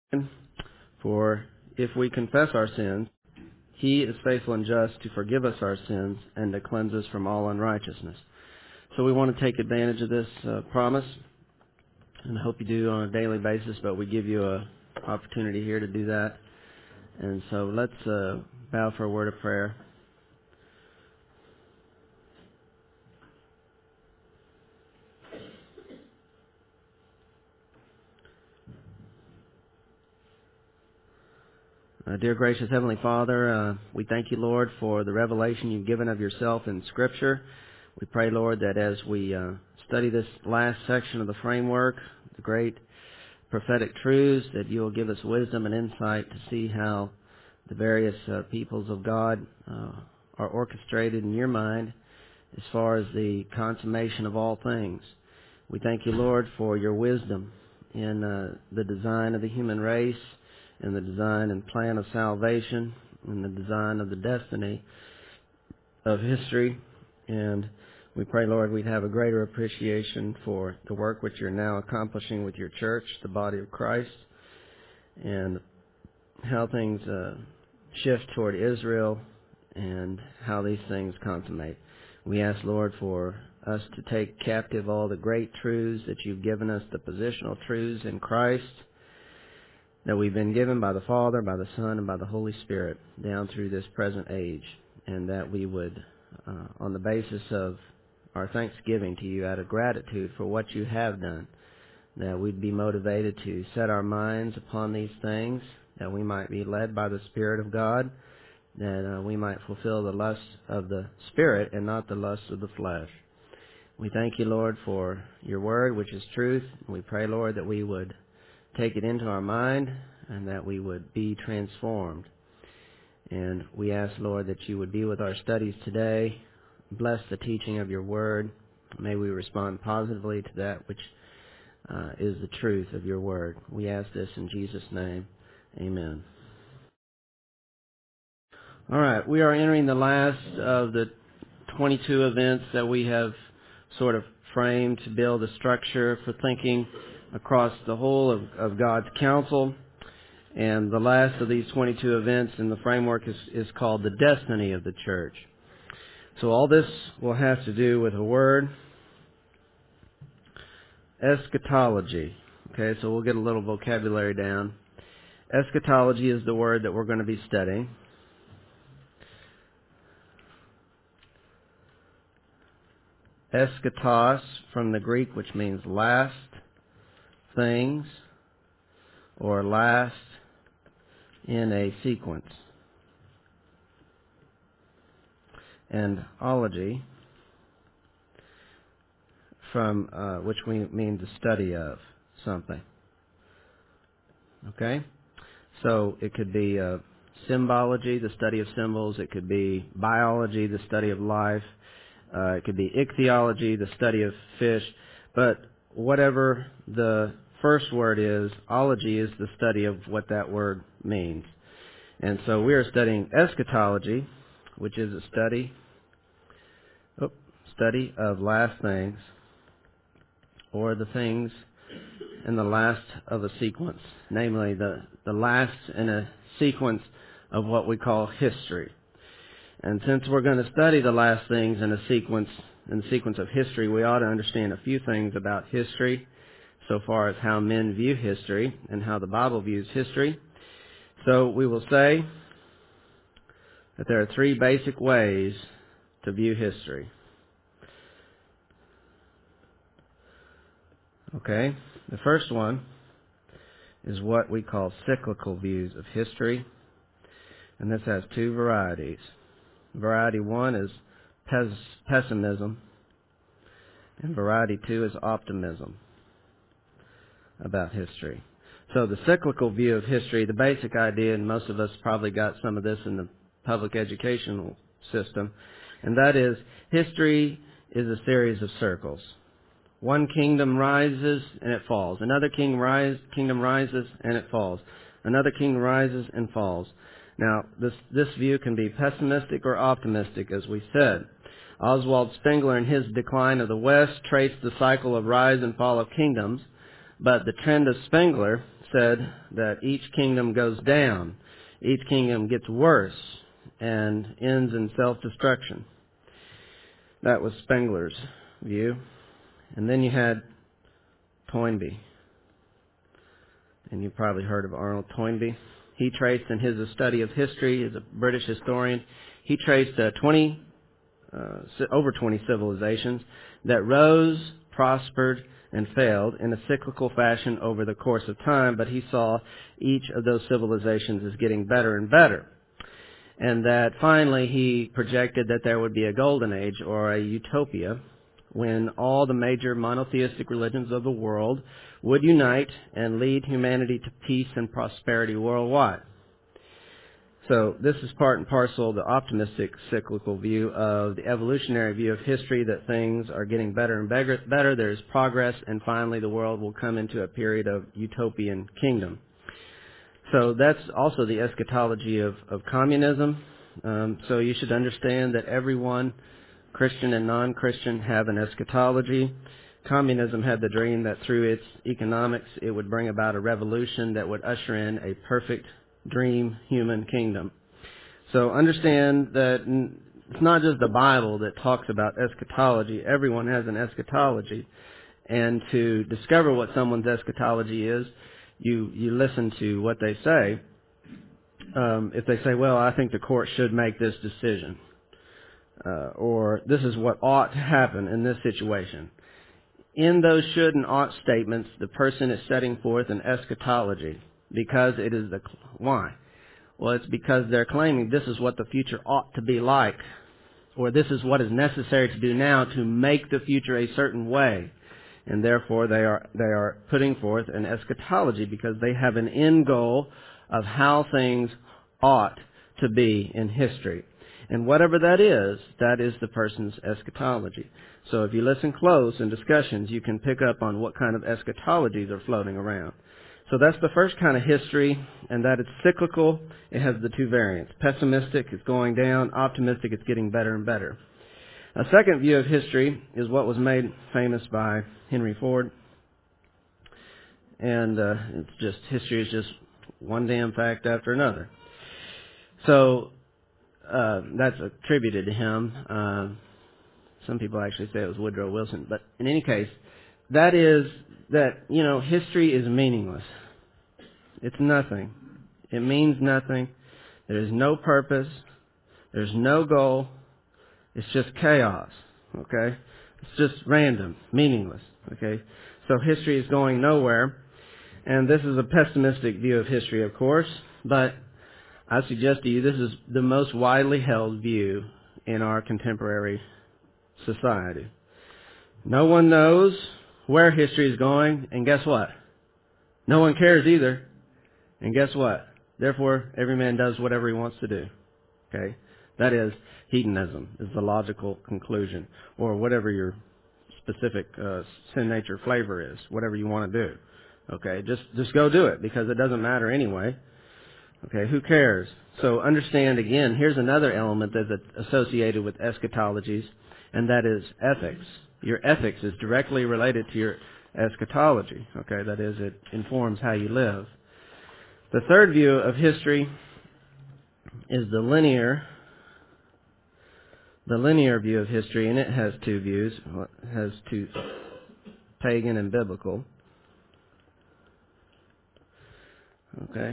For if we confess our sins, He is faithful and just to forgive us our sins and to cleanse us from all unrighteousness. So we want to take advantage of this promise, and I hope you do on a daily basis, but we give you an opportunity here to do that. And so let's bow for a word of prayer. Dear gracious Heavenly Father, we thank you, Lord, for the revelation you've given of yourself in Scripture. We pray, Lord, that as we study this last section of the framework, the great prophetic truths, that you will give us wisdom and insight to see how the various peoples of God are orchestrated in your mind as far as the consummation of all things. We thank you, Lord, for your wisdom in the design of the human race, in the design and plan of salvation, in the design of the destiny of history. And we pray, Lord, we'd have a greater appreciation for the work which you're now accomplishing with your church, the body of Christ, and how things shift toward Israel and how these things consummate. We ask, Lord, for us to take captive all the great truths that you've given us, the positional truths in Christ, that we've been given by the Father, by the Son, and by the Holy Spirit down through this present age, and that we would, on the basis of our thanksgiving to you out of gratitude for what you have done, that we'd be motivated to set our minds upon these things, that we might be led by the Spirit of God, that we might fulfill the lusts of the Spirit and not the lusts of the flesh. We thank you, Lord, for your word, which is truth. We pray, Lord, that we would take it into our mind and that we would be transformed. And we ask, Lord, that you would be with our studies today. Bless the teaching of your word. May we respond positively to that which is the truth of your word. We ask this in Jesus' name. Amen. All right, we are entering the last of the 22 events that we have sort of framed to build a structure for thinking across the whole of God's counsel. And the last of these 22 events in the framework is called the destiny of the church. So all this will have to do with a word, eschatology. Okay, so we'll get a little vocabulary down. Eschatology is the word that we're going to be studying. Eschatos from the Greek, which means last things or last in a sequence. And ology, from which we mean the study of something. Okay? So it could be symbology, the study of symbols. It could be biology, the study of life. It could be ichthyology, the study of fish. But whatever the first word is, ology is the study of what that word means. And so we are studying eschatology, which is a study of last things, or the things in the last of a sequence, namely the last in a sequence of what we call history. And since we're going to study the last things in the sequence of history, we ought to understand a few things about history, so far as how men view history and how the Bible views history. So we will say that there are three basic ways to view history. Okay? The first one is what we call cyclical views of history, and this has two varieties. Variety one is pessimism, and variety two is optimism about history. So the cyclical view of history, the basic idea, and most of us probably got some of this in the public educational system, and that is history is a series of circles. One kingdom rises and it falls. Another kingdom rises and it falls. Another kingdom rises and falls. Now, this view can be pessimistic or optimistic, as we said. Oswald Spengler, in his Decline of the West, traced the cycle of rise and fall of kingdoms, but the trend of Spengler said that each kingdom goes down, each kingdom gets worse, and ends in self-destruction. That was Spengler's view. And then you had Toynbee. And you've probably heard of Arnold Toynbee. He traced in his study of history, as a British historian, he traced over 20 civilizations that rose, prospered, and failed in a cyclical fashion over the course of time, but he saw each of those civilizations as getting better and better. And that finally he projected that there would be a golden age or a utopia when all the major monotheistic religions of the world would unite and lead humanity to peace and prosperity worldwide. So this is part and parcel of the optimistic cyclical view of the evolutionary view of history, that things are getting better and better, there's progress, and finally the world will come into a period of utopian kingdom. So that's also the eschatology of communism. So you should understand that everyone, Christian and non-Christian, have an eschatology. Communism had the dream that through its economics it would bring about a revolution that would usher in a perfect dream human kingdom. So understand that it's not just the Bible that talks about eschatology. Everyone has an eschatology. And to discover what someone's eschatology is, you listen to what they say. If they say, well, I think the court should make this decision, or this is what ought to happen in this situation. In those should and ought statements, the person is setting forth an eschatology, because it is why? Well, it's because they're claiming this is what the future ought to be like, or this is what is necessary to do now to make the future a certain way. And therefore they are putting forth an eschatology because they have an end goal of how things ought to be in history. And whatever that is the person's eschatology. So if you listen close in discussions, you can pick up on what kind of eschatologies are floating around. So that's the first kind of history, and that it's cyclical. It has the two variants. Pessimistic, it's going down. Optimistic, it's getting better and better. A second view of history is what was made famous by Henry Ford. And history is just one damn fact after another. So that's attributed to him. Some people actually say it was Woodrow Wilson. But in any case, that is that, history is meaningless. It's nothing. It means nothing. There is no purpose. There's no goal. It's just chaos. Okay? It's just random, meaningless. Okay? So history is going nowhere. And this is a pessimistic view of history, of course. But I suggest to you this is the most widely held view in our contemporary society. No one knows where history is going, and guess what? No one cares either. And guess what? Therefore, every man does whatever he wants to do. Okay? That is, hedonism is the logical conclusion, or whatever your specific sin nature flavor is, whatever you want to do. Okay? Just go do it, because it doesn't matter anyway. Okay? Who cares? So understand again, here's another element that's associated with eschatologies, and that is ethics. Your ethics is directly related to your eschatology. Okay? That is, it informs how you live. The third view of history is the linear view of history, and it has two views. It has two, pagan and biblical. Okay?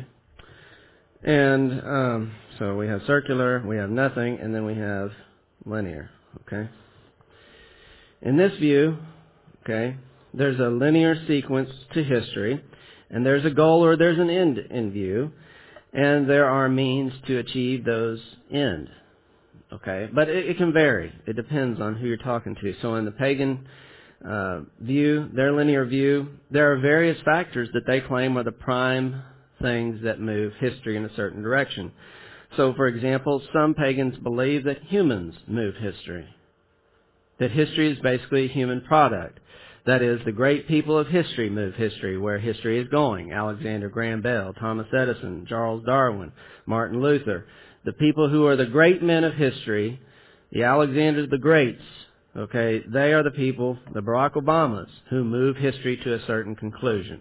And so we have circular, we have nothing, and then we have linear. Okay? In this view, okay, there's a linear sequence to history, and there's a goal or there's an end in view, and there are means to achieve those ends. Okay? But it can vary. It depends on who you're talking to. So in the pagan view, their linear view, there are various factors that they claim are the prime things that move history in a certain direction. So, for example, some pagans believe that humans move history. That history is basically a human product. That is, the great people of history move history, where history is going. Alexander Graham Bell, Thomas Edison, Charles Darwin, Martin Luther. The people who are the great men of history, the Alexanders the Greats, okay, they are the people, the Barack Obamas, who move history to a certain conclusion.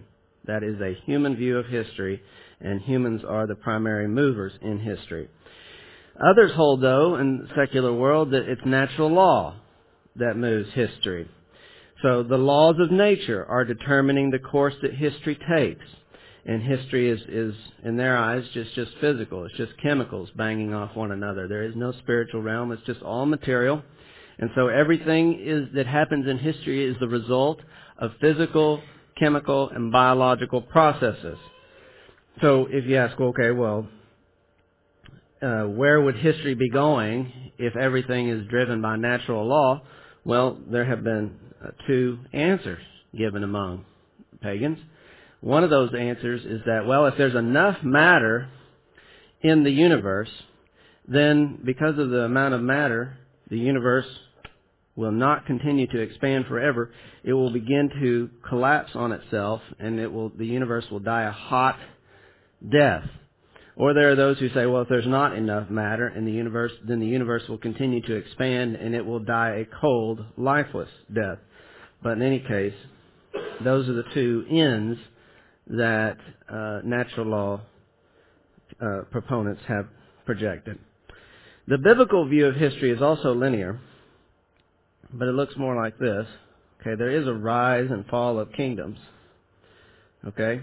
That is a human view of history, and humans are the primary movers in history. Others hold, though, in the secular world, that it's natural law that moves history. So the laws of nature are determining the course that history takes. And history is in their eyes, just physical. It's just chemicals banging off one another. There is no spiritual realm. It's just all material. And so everything that happens in history is the result of physical, chemical, and biological processes. So if you ask, okay, well, where would history be going if everything is driven by natural law? Well, there have been two answers given among pagans. One of those answers is that, well, if there's enough matter in the universe, then because of the amount of matter, the universe will not continue to expand forever. It will begin to collapse on itself, and the universe will die a hot death. Or there are those who say, well, if there's not enough matter in the universe, then the universe will continue to expand and it will die a cold, lifeless death. But in any case, those are the two ends that natural law proponents have projected. The biblical view of history is also linear, but it looks more like this. Okay, there is a rise and fall of kingdoms. Okay?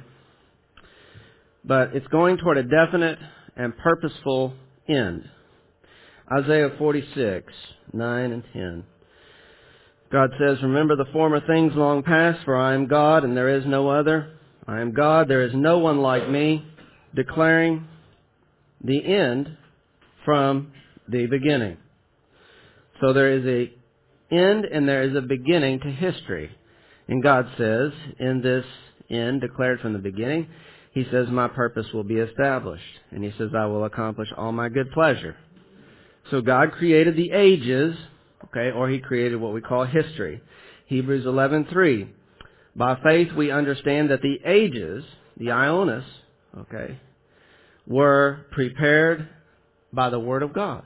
But it's going toward a definite and purposeful end. Isaiah 46, 9 and 10. God says, remember the former things long past, for I am God and there is no other. I am God, there is no one like me, declaring the end from the beginning. So there is an end and there is a beginning to history. And God says, in this end declared from the beginning, He says, my purpose will be established. And He says, I will accomplish all my good pleasure. So God created the ages, okay, or He created what we call history. Hebrews 11:3. By faith we understand that the ages, the ionas, okay, were prepared by the Word of God.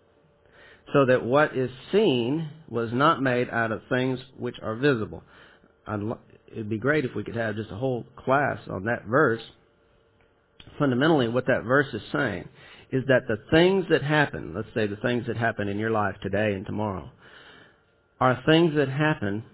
So that what is seen was not made out of things which are visible. It'd be great if we could have just a whole class on that verse. Fundamentally, what that verse is saying is that the things that happen, let's say the things that happen in your life today and tomorrow, are things that happen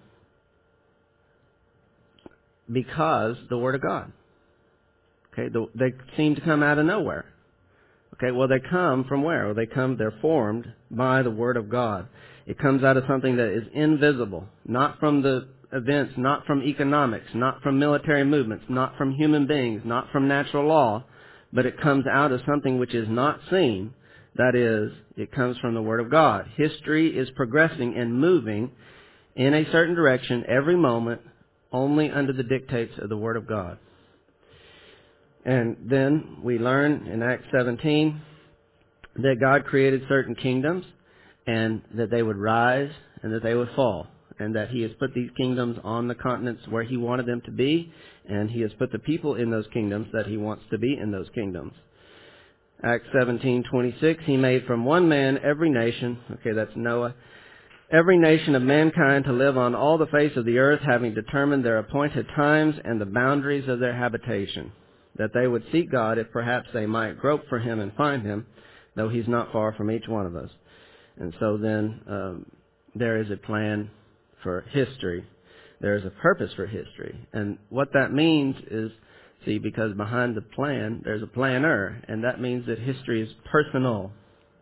because the Word of God. Okay, they seem to come out of nowhere. Okay, well, they come from where? Well, they're formed by the Word of God. It comes out of something that is invisible, not from the events, not from economics, not from military movements, not from human beings, not from natural law, but it comes out of something which is not seen. That is, it comes from the Word of God. History is progressing and moving in a certain direction every moment, only under the dictates of the Word of God. And then we learn in Acts 17 that God created certain kingdoms and that they would rise and that they would fall. And that He has put these kingdoms on the continents where He wanted them to be, and He has put the people in those kingdoms that He wants to be in those kingdoms. Acts 17:26, He made from one man every nation, okay, that's Noah, every nation of mankind to live on all the face of the earth, having determined their appointed times and the boundaries of their habitation, that they would seek God if perhaps they might grope for Him and find Him, though He's not far from each one of us. And so then there is a plan for history. There is a purpose for history. And what that means is, see, because behind the plan, there's a planner, and that means that history is personal.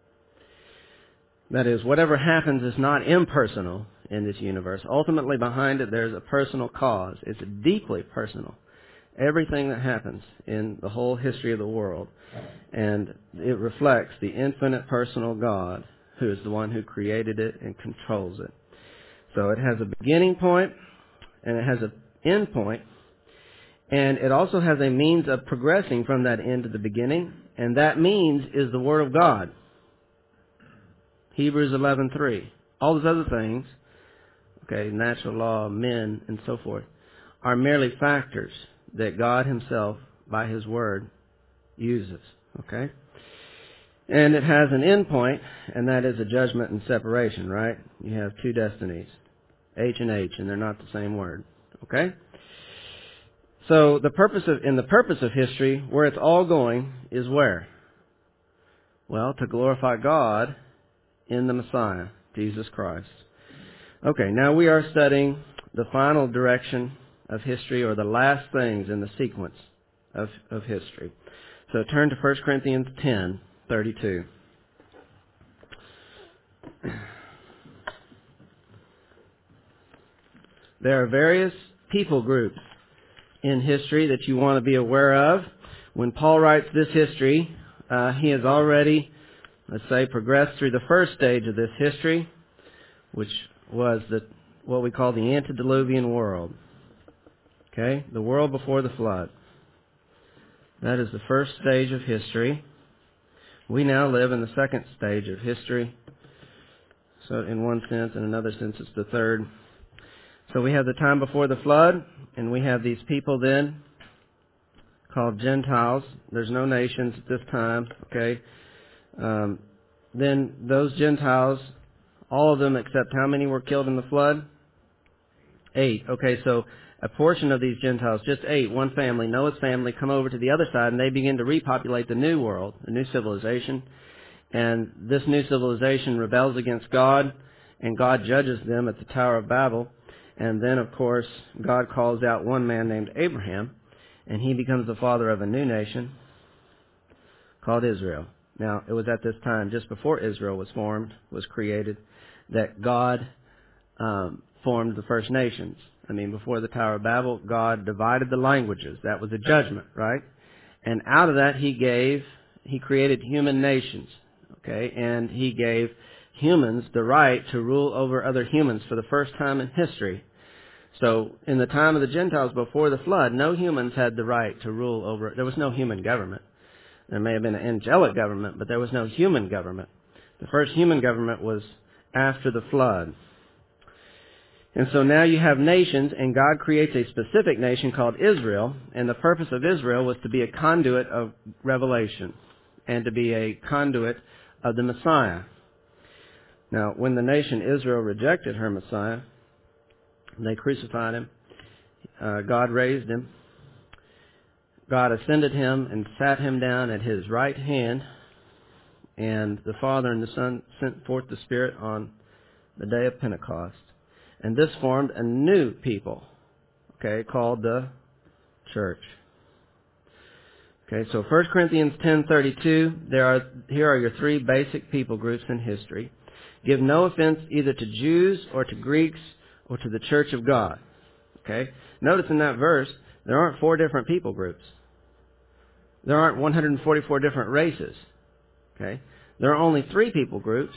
That is, whatever happens is not impersonal in this universe. Ultimately, behind it, there's a personal cause. It's deeply personal. Everything that happens in the whole history of the world. And it reflects the infinite personal God who is the one who created it and controls it. So it has a beginning point, and it has an end point, and it also has a means of progressing from that end to the beginning, and that means is the Word of God. Hebrews 11:3. All those other things, okay, natural law, men, and so forth, are merely factors that God Himself, by His Word, uses, okay? And it has an end point, and that is a judgment and separation, right? You have two destinies, H and H, and they're not the same word, okay? So the purpose of history, where it's all going, is where? Well, to glorify God in the Messiah, Jesus Christ. Okay, now we are studying the final direction of history, or the last things in the sequence of history. So turn to 1 Corinthians 10:32. There are various people groups in history that you want to be aware of. When Paul writes this history, he has already, let's say, progressed through the first stage of this history, which was what we call the antediluvian world. Okay? The world before the flood. That is the first stage of history. We now live in the second stage of history. So in one sense, in another sense, it's the third. So we have the time before the flood, and we have these people then called Gentiles. There's no nations at this time, okay? Then those Gentiles, all of them except how many were killed in the flood? 8. Okay, so a portion of these Gentiles, just 8, one family, Noah's family, come over to the other side, and they begin to repopulate the new world, the new civilization. And this new civilization rebels against God, and God judges them at the Tower of Babel. And then, of course, God calls out one man named Abraham, and he becomes the father of a new nation called Israel. Now, it was at this time, just before Israel was created, that God formed the first nations. I mean, before the Tower of Babel, God divided the languages. That was a judgment, right? And out of that, He created human nations, okay? And He gave humans the right to rule over other humans for the first time in history. So, in the time of the Gentiles before the flood, no humans had the right to rule over. There was no human government. There may have been an angelic government, but there was no human government. The first human government was after the flood. And so now you have nations, and God creates a specific nation called Israel, and the purpose of Israel was to be a conduit of revelation and to be a conduit of the Messiah. Now, when the nation Israel rejected her Messiah, they crucified Him. God raised Him. God ascended Him and sat Him down at His right hand, and the Father and the Son sent forth the Spirit on the day of Pentecost. And this formed a new people, okay, called the church. Okay, so 1 Corinthians 10:32, here are your three basic people groups in history. Give no offense either to Jews or to Greeks or to the church of God. Okay? Notice in that verse, there aren't 4 different people groups. There aren't 144 different races. Okay? There are only 3 people groups.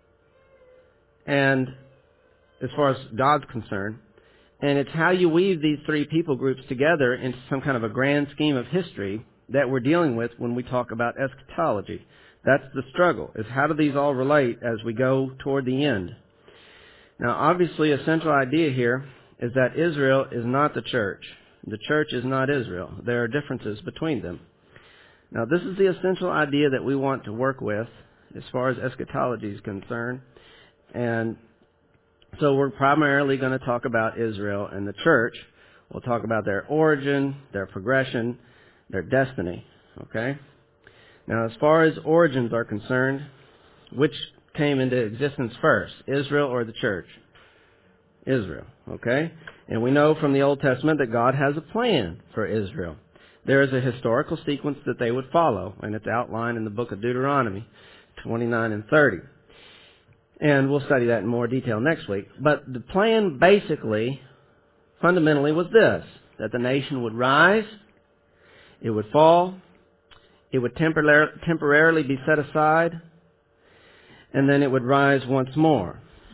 And as far as God's concerned, and it's how you weave these 3 people groups together into some kind of a grand scheme of history that we're dealing with when we talk about eschatology. That's the struggle, is how do these all relate as we go toward the end? Now, obviously, a central idea here is that Israel is not the church. The church is not Israel. There are differences between them. Now, this is the essential idea that we want to work with as far as eschatology is concerned. And so we're primarily going to talk about Israel and the church. We'll talk about their origin, their progression, their destiny. Okay? Now, as far as origins are concerned, which came into existence first, Israel or the church? Israel. Okay? And we know from the Old Testament that God has a plan for Israel. There is a historical sequence that they would follow, and it's outlined in the book of Deuteronomy 29 and 30. And we'll study that in more detail next week. But the plan basically, fundamentally, was this, that the nation would rise, it would fall, it would temporarily be set aside, and then it would rise once more.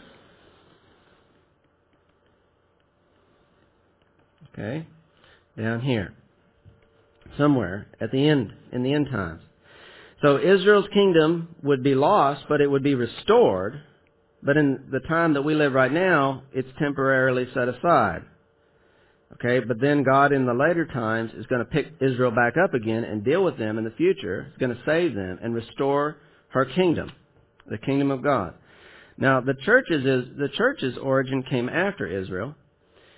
Okay? Down here. Somewhere at the end, in the end times. So Israel's kingdom would be lost, but it would be restored. But in the time that we live right now, it's temporarily set aside. Okay? But then God in the later times is going to pick Israel back up again and deal with them in the future. He's going to save them and restore her kingdom, the kingdom of God. Now, the church's origin came after Israel.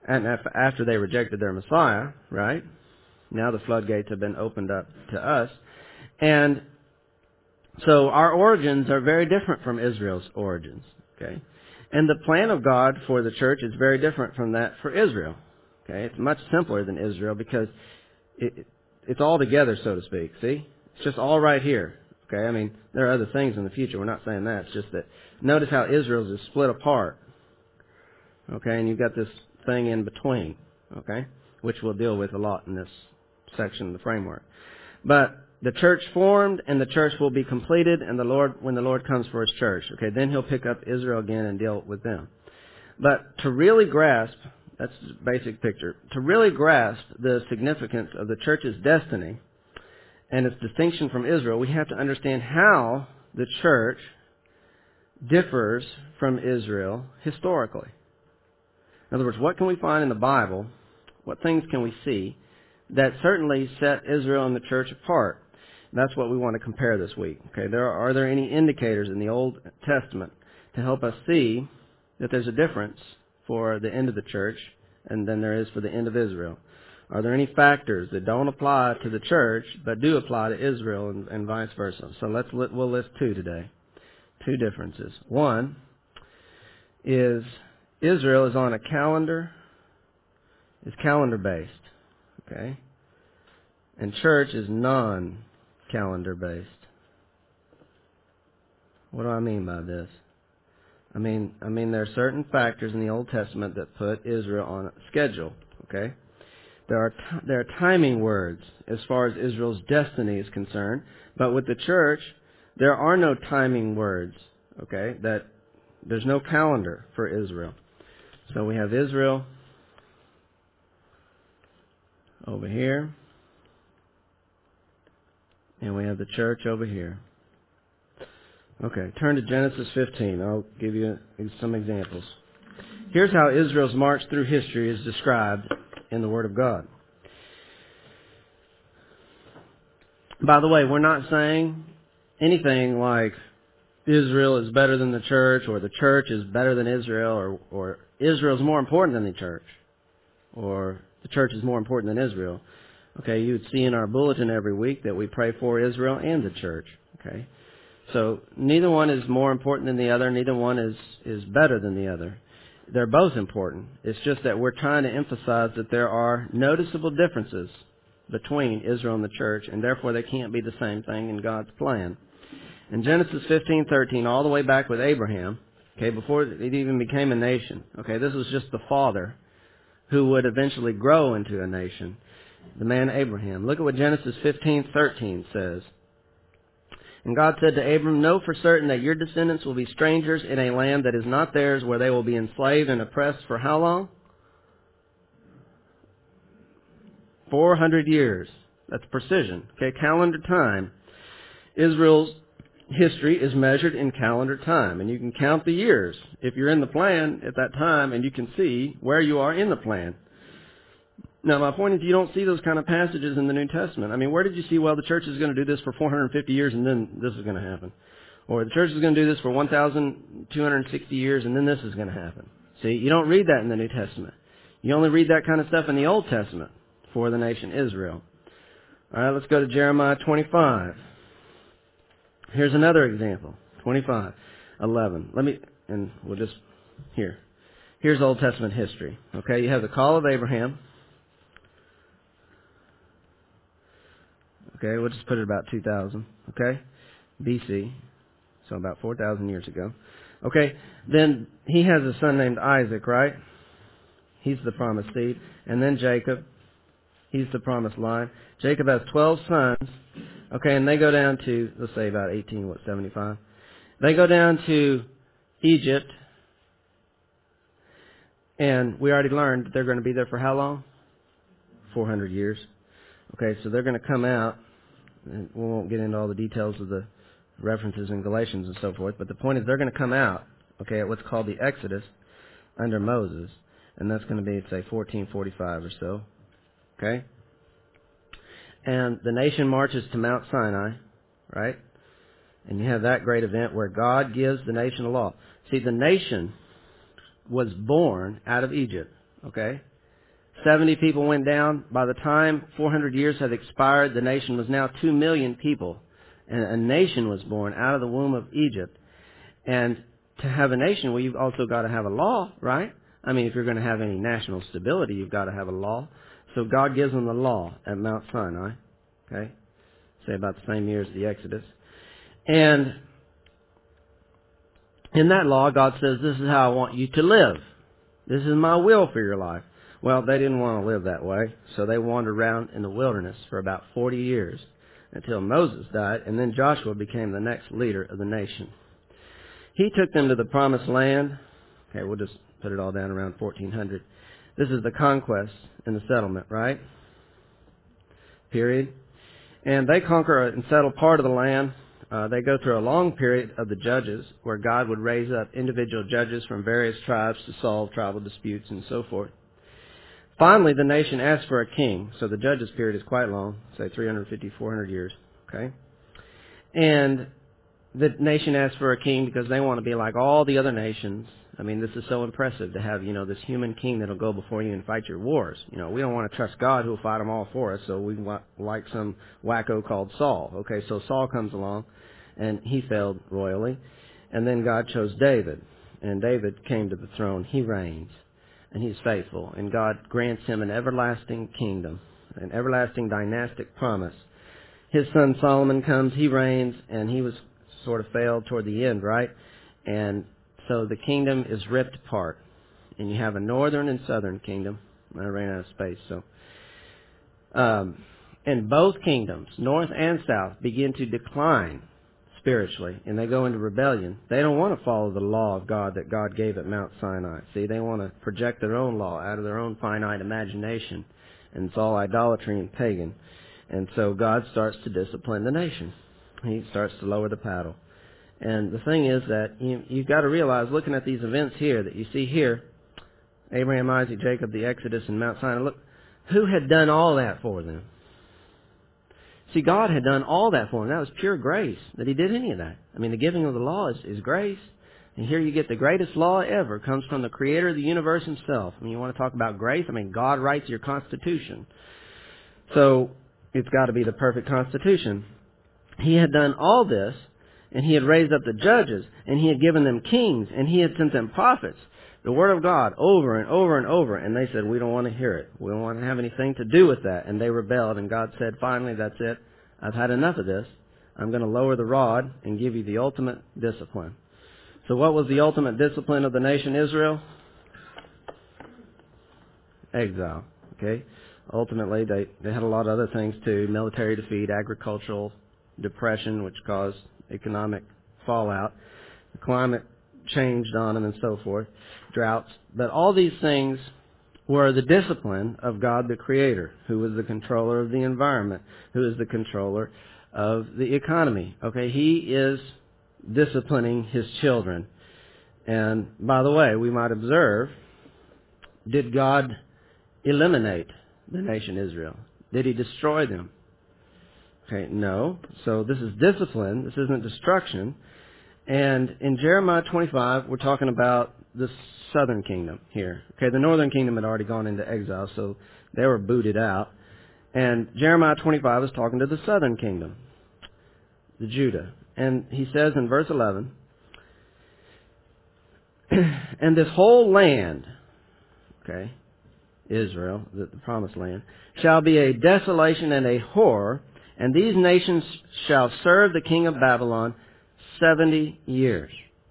And after they rejected their Messiah, right? Now the floodgates have been opened up to us. And so our origins are very different from Israel's origins. Okay? And the plan of God for the church is very different from that for Israel. Okay? It's much simpler than Israel because it's all together, so to speak. See? It's just all right here. Okay? I mean, there are other things in the future. We're not saying that. It's just that notice how Israel's is split apart. Okay? And you've got this thing in between. Okay? Which we'll deal with a lot in this section of the framework. But the church formed and the church will be completed and when the Lord comes for His church. Okay? Then He'll pick up Israel again and deal with them. But to really grasp, that's the basic picture, to really grasp the significance of the church's destiny and its distinction from Israel, we have to understand how the church differs from Israel historically. In other words, what can we find in the Bible, what things can we see that certainly set Israel and the church apart? That's what we want to compare this week. Okay, are there any indicators in the Old Testament to help us see that there's a difference for the end of the church and than there is for the end of Israel? Are there any factors that don't apply to the church but do apply to Israel and vice versa? So we'll list two today. Two differences. One is Israel is on a calendar, is calendar based. Okay? And church is non-calendar based. What do I mean by this? I mean there are certain factors in the Old Testament that put Israel on a schedule. Okay? There are timing words as far as Israel's destiny is concerned, but with the church, there are no timing words. Okay? That there's no calendar for Israel. So we have Israel over here, and we have the church over here. Okay, turn to Genesis 15. I'll give you some examples. Here's how Israel's march through history is described in the Word of God. By the way, we're not saying anything like Israel is better than the church, or the church is better than Israel, or Israel is more important than the church, or the church is more important than Israel. Okay, you would see in our bulletin every week that we pray for Israel and the church. Okay, so neither one is more important than the other. Neither one is better than the other. They're both important. It's just that we're trying to emphasize that there are noticeable differences between Israel and the church, and therefore they can't be the same thing in God's plan. In Genesis 15:13, all the way back with Abraham, okay, before it even became a nation, okay, this was just the father who would eventually grow into a nation, the man Abraham. Look at what Genesis 15:13 says. And God said to Abram, "Know for certain that your descendants will be strangers in a land that is not theirs, where they will be enslaved and oppressed for how long? 400 years. That's precision. Okay, calendar time. Israel's history is measured in calendar time, and you can count the years if you're in the plan at that time, and you can see where you are in the plan. Now, my point is you don't see those kind of passages in the New Testament. I mean, where did you see, well, the church is going to do this for 450 years and then this is going to happen? Or the church is going to do this for 1,260 years and then this is going to happen? See, you don't read that in the New Testament. You only read that kind of stuff in the Old Testament for the nation Israel. All right, let's go to Jeremiah 25. Here's another example. 25:11. Here's Old Testament history. Okay, you have the call of Abraham. Okay, we'll just put it about 2,000, okay, BC, so about 4,000 years ago. Okay, then he has a son named Isaac, right? He's the promised seed. And then Jacob, he's the promised line. Jacob has 12 sons, okay, and they go down to, let's say about 75. They go down to Egypt, and we already learned that they're going to be there for how long? 400 years. Okay, so they're going to come out, and we won't get into all the details of the references in Galatians and so forth, but the point is they're going to come out, okay, at what's called the Exodus under Moses, and that's going to be, say, 1445 or so, okay? And the nation marches to Mount Sinai, right? And you have that great event where God gives the nation a law. See, the nation was born out of Egypt, okay? 70 people went down. By the time 400 years had expired, the nation was now 2 million people. And a nation was born out of the womb of Egypt. And to have a nation, well, you've also got to have a law, right? I mean, if you're going to have any national stability, you've got to have a law. So God gives them the law at Mount Sinai. Okay? Say about the same year as the Exodus. And in that law, God says, this is how I want you to live. This is my will for your life. Well, they didn't want to live that way, so they wandered around in the wilderness for about 40 years until Moses died, and then Joshua became the next leader of the nation. He took them to the promised land. Okay, we'll just put it all down around 1400. This is the conquest and the settlement, right? Period. And they conquer and settle part of the land. They go through a long period of the judges where God would raise up individual judges from various tribes to solve tribal disputes and so forth. Finally, the nation asks for a king. So the judges period is quite long, say 350, 400 years. Okay? And the nation asks for a king because they want to be like all the other nations. I mean, this is so impressive to have, this human king that'll go before you and fight your wars. We don't want to trust God who'll fight them all for us, so we want like some wacko called Saul. Okay, so Saul comes along, and he failed royally. And then God chose David, and David came to the throne. He reigns, and he's faithful, and God grants him an everlasting kingdom, an everlasting dynastic promise. His son Solomon comes, he reigns, and he was sort of failed toward the end, right? And so the kingdom is ripped apart, and you have a northern and southern kingdom. I ran out of space, so. And both kingdoms, north and south, begin to decline spiritually, and they go into rebellion. They don't want to follow the law of God that God gave at Mount Sinai. See, they want to project their own law out of their own finite imagination, and it's all idolatry and pagan. And so God starts to discipline the nation. He starts to lower the paddle. And the thing is that you've got to realize, looking at these events here that you see here, Abraham, Isaac, Jacob, the Exodus, and Mount Sinai, look, who had done all that for them? See, God had done all that for them. That was pure grace that He did any of that. I mean, the giving of the law is grace. And here you get the greatest law ever. It comes from the Creator of the universe Himself. I mean, you want to talk about grace? I mean, God writes your Constitution. So it's got to be the perfect Constitution. He had done all this, and He had raised up the judges, and He had given them kings, and He had sent them prophets. The Word of God over and over and over. And they said, we don't want to hear it. We don't want to have anything to do with that. And they rebelled. And God said, finally, that's it. I've had enough of this. I'm going to lower the rod and give you the ultimate discipline. So what was the ultimate discipline of the nation Israel? Exile. Okay? Ultimately, they had a lot of other things too. Military defeat, agricultural depression, which caused economic fallout. The climate changed on them and so forth. Droughts. But all these things were the discipline of God the Creator, who is the controller of the environment, who is the controller of the economy. Okay, He is disciplining His children. And by the way, we might observe, did God eliminate the nation Israel? Did He destroy them? Okay, no. So this is discipline. This isn't destruction. And in Jeremiah 25, we're talking about the southern kingdom here. Okay, the northern kingdom had already gone into exile, so they were booted out. And Jeremiah 25 is talking to the southern kingdom, the Judah. And he says in verse 11, and this whole land, okay, Israel, the promised land, shall be a desolation and a horror, and these nations shall serve the king of Babylon 70 years.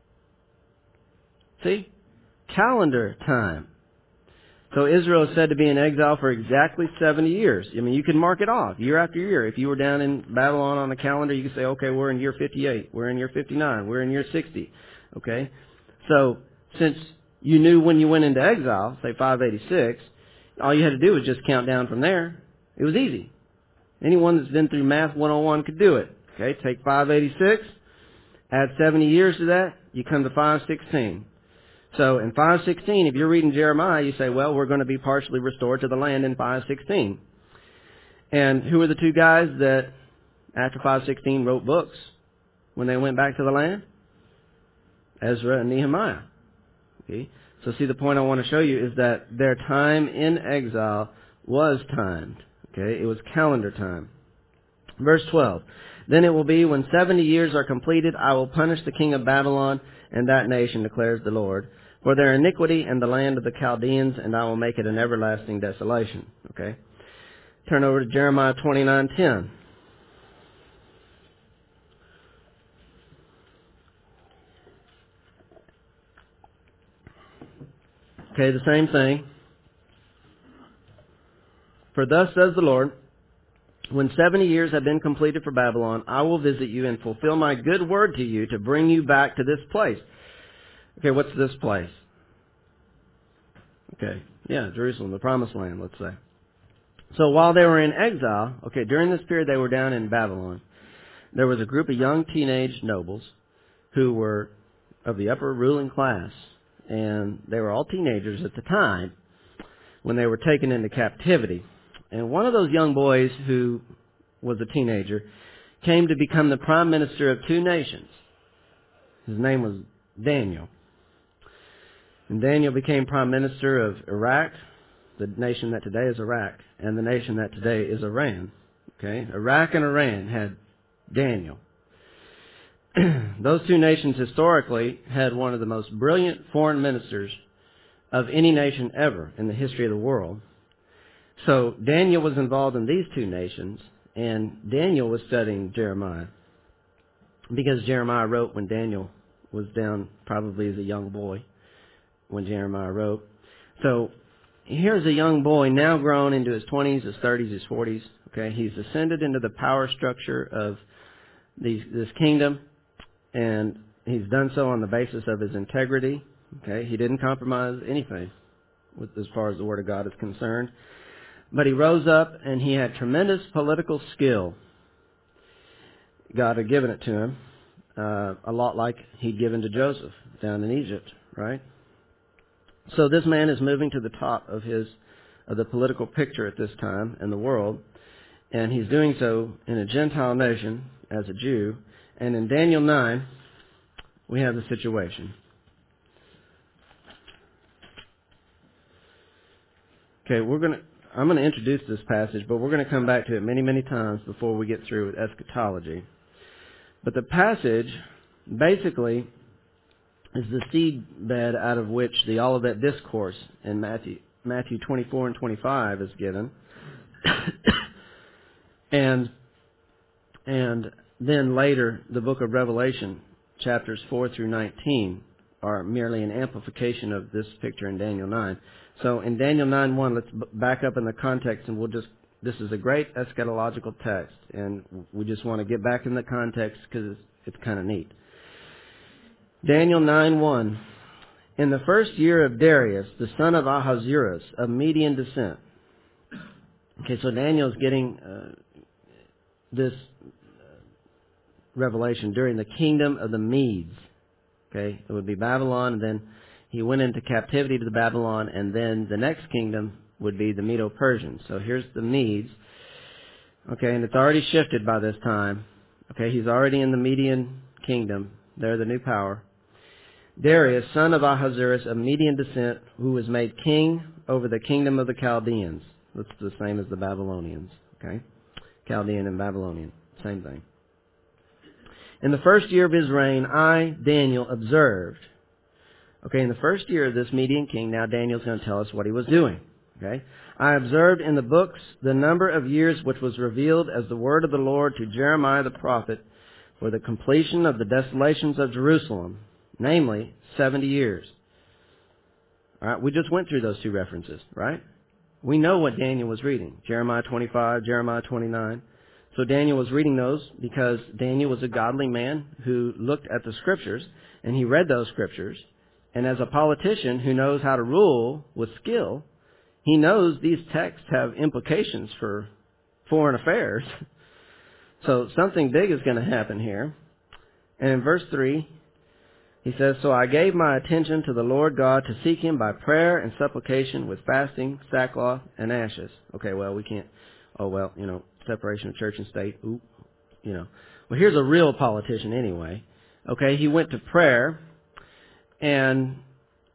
See? Calendar time. So Israel is said to be in exile for exactly 70 years. I mean, you can mark it off year after year. If you were down in Babylon on the calendar, you could say, okay, we're in year 58, we're in year 59, we're in year 60. Okay? So, since you knew when you went into exile, say 586, all you had to do was just count down from there. It was easy. Anyone that's been through Math 101 could do it. Okay, take 586, add 70 years to that, you come to 516. So in 516, if you're reading Jeremiah, you say, well, we're going to be partially restored to the land in 516. And who are the two guys that, after 516, wrote books when they went back to the land? Ezra and Nehemiah. Okay? So see, the point I want to show you is that their time in exile was timed. Okay, it was calendar time. Verse 12. Then it will be when 70 years are completed, I will punish the king of Babylon and that nation, declares the Lord, for their iniquity and the land of the Chaldeans, and I will make it an everlasting desolation. Okay. Turn over to Jeremiah 29:10. Okay, the same thing. For thus says the Lord, when 70 years have been completed for Babylon, I will visit you and fulfill my good word to you to bring you back to this place. Okay, what's this place? Okay, yeah, Jerusalem, the promised land, let's say. So while they were in exile, okay, during this period they were down in Babylon, there was a group of young teenage nobles who were of the upper ruling class, and they were all teenagers at the time when they were taken into captivity. And one of those young boys who was a teenager came to become the prime minister of two nations. His name was Daniel. And Daniel became prime minister of Iraq, the nation that today is Iraq, and the nation that today is Iran. Okay, Iraq and Iran had Daniel. Those two nations historically had one of the most brilliant foreign ministers of any nation ever in the history of the world. So Daniel was involved in these two nations, and Daniel was studying Jeremiah because Jeremiah wrote when Daniel was down probably as a young boy when Jeremiah wrote. So here's a young boy now grown into his 20s, his 30s, his 40s. Okay, he's ascended into the power structure of this kingdom, and he's done so on the basis of his integrity. Okay, he didn't compromise anything as far as the Word of God is concerned. But he rose up and he had tremendous political skill. God had given it to him, a lot like he'd given to Joseph down in Egypt, right? So this man is moving to the top of the political picture at this time in the world, and he's doing so in a Gentile nation as a Jew. And in Daniel 9, we have the situation. Okay, I'm going to introduce this passage, but we're going to come back to it many, many times before we get through with eschatology. But the passage basically is the seedbed out of which the Olivet Discourse in Matthew 24 and 25 is given. and then later, the book of Revelation, chapters 4 through 19, are merely an amplification of this picture in Daniel 9. So in Daniel 9:1, let's back up in the context, and this is a great eschatological text, and we just want to get back in the context because it's kind of neat. Daniel 9:1, in the first year of Darius, the son of Ahasuerus, of Median descent. Okay, so Daniel's getting this revelation during the kingdom of the Medes. Okay, it would be Babylon, and then he went into captivity to the Babylon, and then the next kingdom would be the Medo-Persians. So here's the Medes. Okay, and it's already shifted by this time. Okay, he's already in the Median kingdom. They're the new power. Darius, son of Ahasuerus, of Median descent, who was made king over the kingdom of the Chaldeans. That's the same as the Babylonians. Okay, Chaldean and Babylonian, same thing. In the first year of his reign, I, Daniel, observed. Okay, in the first year of this Median king, now Daniel's going to tell us what he was doing. Okay, I observed in the books the number of years which was revealed as the word of the Lord to Jeremiah the prophet for the completion of the desolations of Jerusalem, namely 70 years. All right, we just went through those two references, right? We know what Daniel was reading. Jeremiah 25, Jeremiah 29. So Daniel was reading those because Daniel was a godly man who looked at the scriptures, and he read those scriptures. And as a politician who knows how to rule with skill, he knows these texts have implications for foreign affairs. So something big is going to happen here. And in verse 3, he says, so I gave my attention to the Lord God to seek Him by prayer and supplication with fasting, sackcloth, and ashes. Okay, well, we can't, separation of church and state. Well, here's a real politician anyway. Okay, he went to prayer, and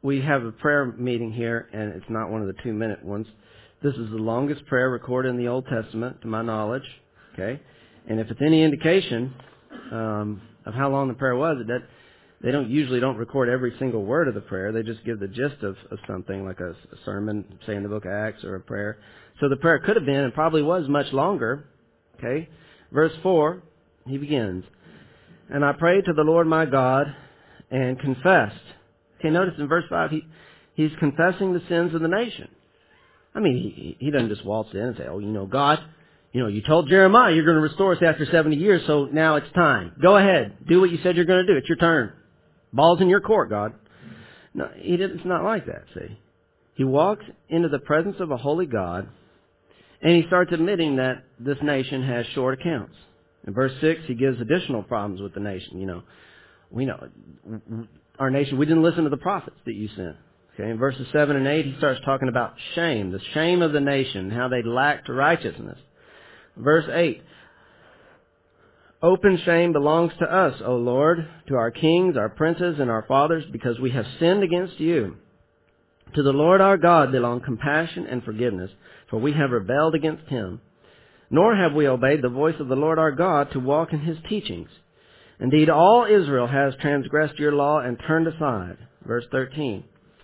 we have a prayer meeting here, and it's not one of the 2-minute ones. This is the longest prayer recorded in the Old Testament, to my knowledge. Okay, and if it's any indication of how long the prayer was, that they usually don't record every single word of the prayer. They just give the gist of something like a sermon, say in the book of Acts, or a prayer. So the prayer could have been and probably was much longer. Okay, verse 4, he begins, "And I prayed to the Lord my God and confessed." Okay, notice in verse 5, he's confessing the sins of the nation. I mean, he doesn't just waltz in and say, "Oh, God, you told Jeremiah you're going to restore us after 70 years, so now it's time. Go ahead. Do what you said you're going to do. It's your turn. Ball's in your court, God." No, it's not like that, see. He walks into the presence of a holy God, and he starts admitting that this nation has short accounts. In verse 6, he gives additional problems with the nation. We know our nation, we didn't listen to the prophets that you sent. Okay, in verses 7 and 8, he starts talking about shame, the shame of the nation, how they lacked righteousness. Verse 8, "Open shame belongs to us, O Lord, to our kings, our princes, and our fathers, because we have sinned against you. To the Lord our God belong compassion and forgiveness, for we have rebelled against him. Nor have we obeyed the voice of the Lord our God to walk in his teachings. Indeed, all Israel has transgressed your law and turned aside." Verse 13,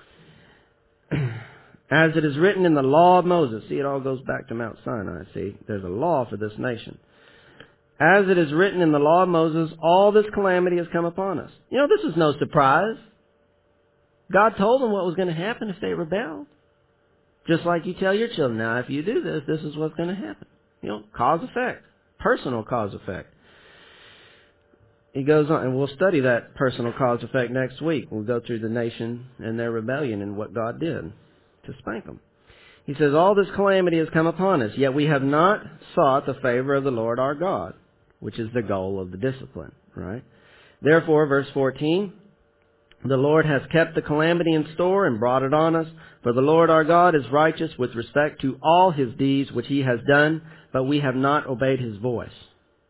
"As it is written in the law of Moses." See, it all goes back to Mount Sinai, see. There's a law for this nation. "As it is written in the law of Moses, all this calamity has come upon us." This is no surprise. God told them what was going to happen if they rebelled. Just like you tell your children, now if you do this, this is what's going to happen. Cause effect. Personal cause effect. He goes on, and we'll study that personal cause effect next week. We'll go through the nation and their rebellion and what God did to spank them. He says, "All this calamity has come upon us, yet we have not sought the favor of the Lord our God," which is the goal of the discipline, right? "Therefore," verse 14, "the Lord has kept the calamity in store and brought it on us. For the Lord our God is righteous with respect to all his deeds which he has done, but we have not obeyed his voice.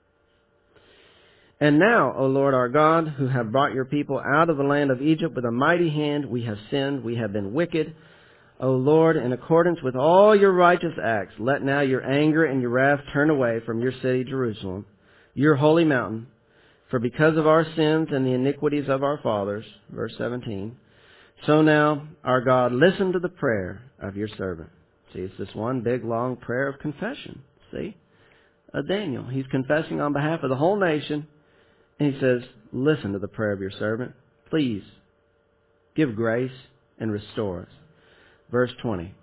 And now, O Lord our God, who have brought your people out of the land of Egypt with a mighty hand, we have sinned, we have been wicked. O Lord, in accordance with all your righteous acts, let now your anger and your wrath turn away from your city, Jerusalem, your holy mountain. For because of our sins and the iniquities of our fathers," verse 17, "so now, our God, listen to the prayer of your servant." See, it's this one big, long prayer of confession. See? Daniel, he's confessing on behalf of the whole nation. And he says, "Listen to the prayer of your servant. Please give grace and restore us." Verse 20.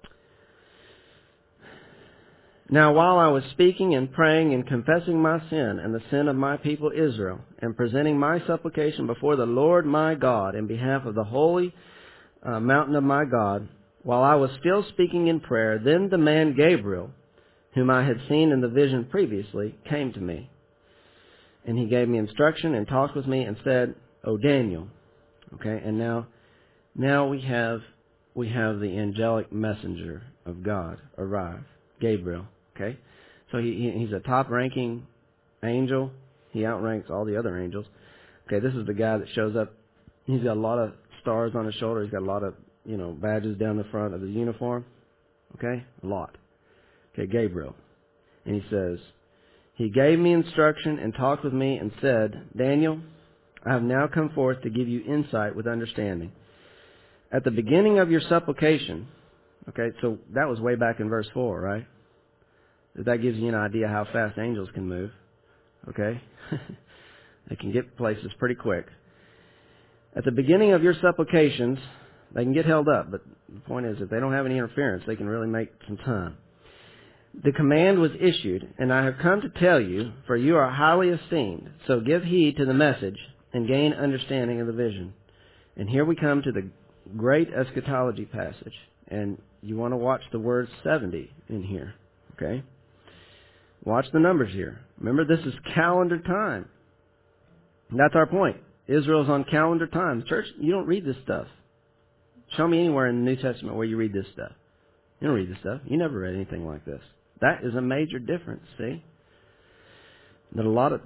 "Now while I was speaking and praying and confessing my sin and the sin of my people Israel, and presenting my supplication before the Lord my God in behalf of the holy mountain of my God, while I was still speaking in prayer, then the man Gabriel, whom I had seen in the vision previously, came to me. And he gave me instruction and talked with me and said, 'O Daniel.'" Okay, and now we have the angelic messenger of God arrive, Gabriel. Okay, so he's a top-ranking angel. He outranks all the other angels. Okay, this is the guy that shows up. He's got a lot of stars on his shoulder. He's got a lot of badges down the front of his uniform. Okay, a lot. Okay, Gabriel, and he says, "He gave me instruction and talked with me and said, 'Daniel, I have now come forth to give you insight with understanding. At the beginning of your supplication,'" okay, so that was way back in verse 4, right? That gives you an idea how fast angels can move. Okay? They can get places pretty quick. "At the beginning of your supplications," they can get held up, but the point is, if they don't have any interference, they can really make some time. "The command was issued, and I have come to tell you, for you are highly esteemed. So give heed to the message and gain understanding of the vision." And here we come to the great eschatology passage. And you want to watch the word 70 in here. Okay? Watch the numbers here. Remember, this is calendar time. That's our point. Israel's on calendar time. Church, you don't read this stuff. Show me anywhere in the New Testament where you read this stuff. You don't read this stuff. You never read anything like this. That is a major difference, see? That a lot of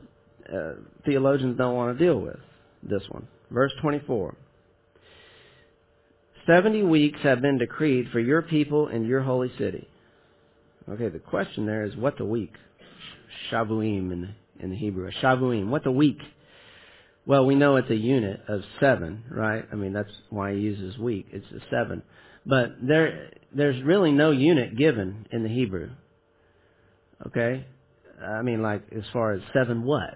theologians don't want to deal with this one. Verse 24. 70 weeks have been decreed for your people and your holy city. Okay, the question there is, what's a week? Shavuim in the Hebrew. Shavuim, what's a week? Well, we know it's a unit of 7, right? I mean, that's why he uses week. It's a 7. But there's really no unit given in the Hebrew. Okay? I mean, like, as far as 7 what?